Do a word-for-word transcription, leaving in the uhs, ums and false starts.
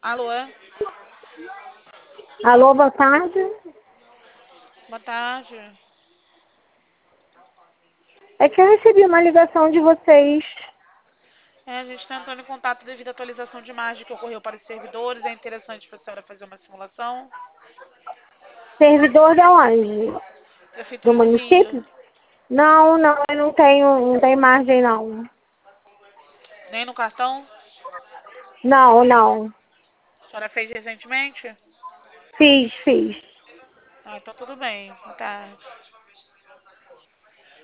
Alô? Alô, boa tarde. Boa tarde. É que eu recebi uma ligação de vocês. É, a gente está entrando em contato devido à atualização de imagem que ocorreu para os servidores. É interessante para a senhora fazer uma simulação. Servidor de onde? Do Prefeitura do Rio. município? Não, não, eu não tenho, não tenho margem não. Nem no cartão? Não, não. A senhora fez recentemente? Fiz, fiz. Ah, então tudo bem. Boa tarde.